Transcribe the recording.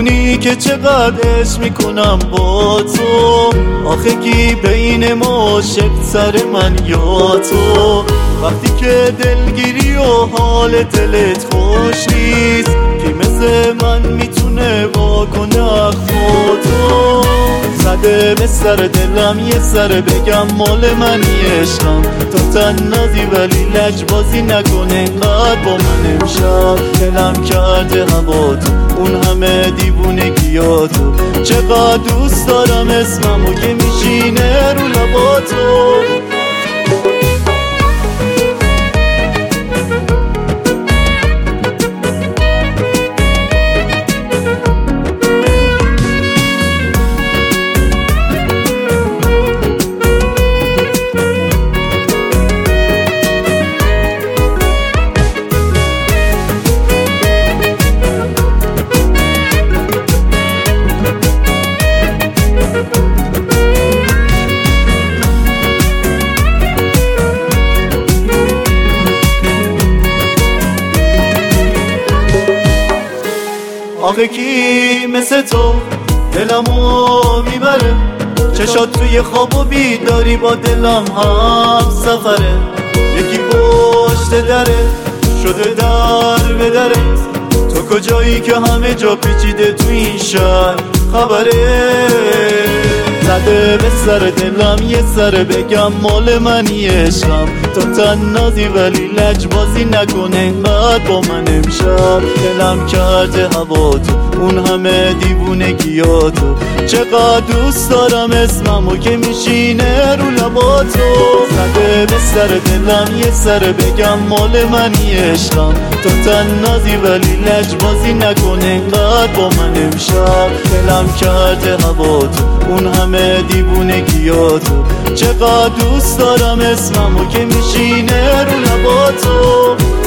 میدونی که چقدر عشق میکنم با تو، آخه کی بین ما عاشق سر من یا تو؟ وقتی که دلگیری و حال دلت خوش نیست، کی مثل من میتونه واکنه اخما تو؟ زده به سر دلم یه سر بگم مال منی عشقم، تو تنازی ولی لجبازی نکنه اینقدر با من امشب. دلم کرده هوا تو، اون همه دیوونگیاتو، چقدر دوست دارم اسممو که میشینه رو لباتو. آخه کی مثل تو دلمو میبره، چشات توی خواب و بیداری با دلم هم سفره. یکی پشت دره شده در به دره، تو کجایی که همه جا پیچیده تو این شهر خبره؟ زده به سر دلم یه سر بگم مال منی عشقم، تو تنازی ولی لجبازی نکنه اینقدر با من امشب. دلم کرده هوا تو، اون همه دیوونگیاتو، چقدر دوست دارم اسممو که میشینه رو لباتو. زده به سر دلم یه سر بگم مال منی عشقم، تو تنازی ولی لجبازی نکنه اینقدر با من امشب. دلم کرده هوا تو، اون همه دیوونگیاتو، چقدر دوست دارم اسممو که میشینه رو لباتو.